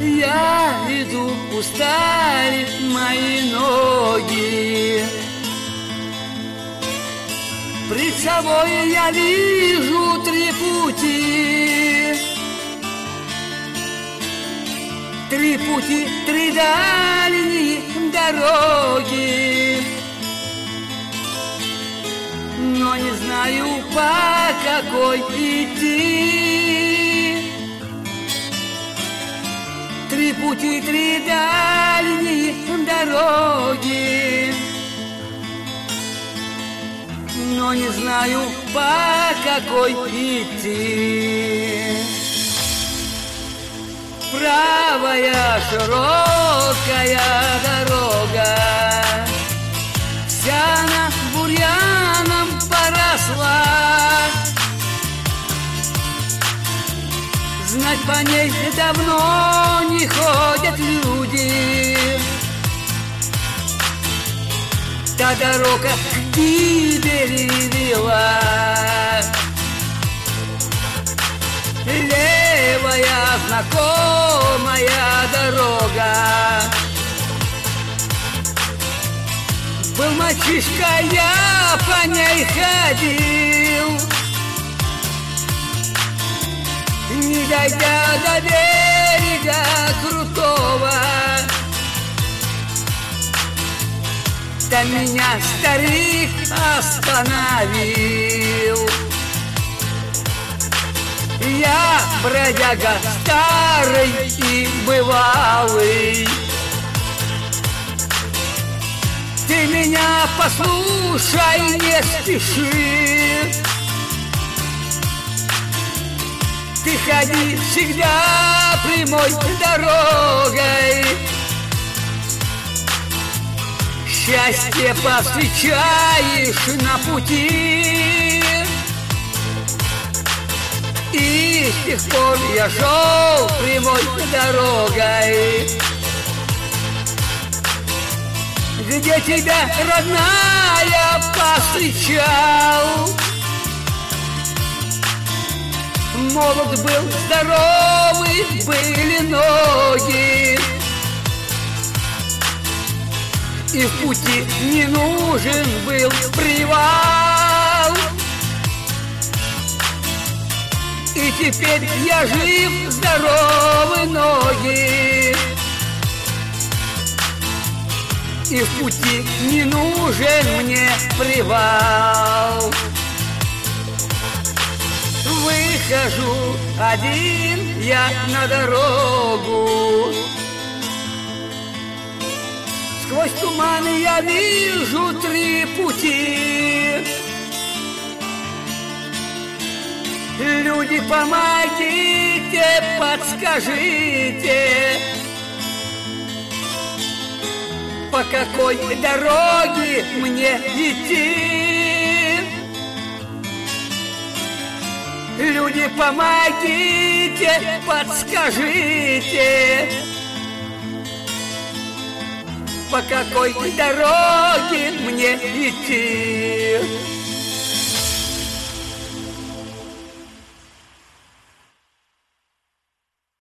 Я иду, устали мои ноги. Пред собой я вижу три пути. Три пути, три дальние дороги. Но не знаю, по какой идти. Три пути, три дальние дороги. Но не знаю, по какой идти. Правая широкая дорога, вся она бурьяном поросла. Знать по ней давно не ходят люди. Та дорога к гибели вела. Левая знакомая дорога. Был мальчишка, я по ней ходил. Не дойдя до берега крутого, там меня старик остановил. Я бродяга старый и бывалый. Ты меня послушай, не спеши. Ты ходи всегда прямой дорогой. Счастье повстречаешь на пути. И с тех пор я шел прямой дорогой. Где тебя, родная, повстречал? Молод был, здоровый были ноги. И в пути не нужен был привал. И теперь я жив, здоровы ноги. И в пути не нужен мне привал. Выхожу один я на дорогу. Сквозь туман я вижу три пути. Люди, помогите, подскажите, по какой дороге мне идти? Люди, помогите, подскажите, по какой дороге мне идти?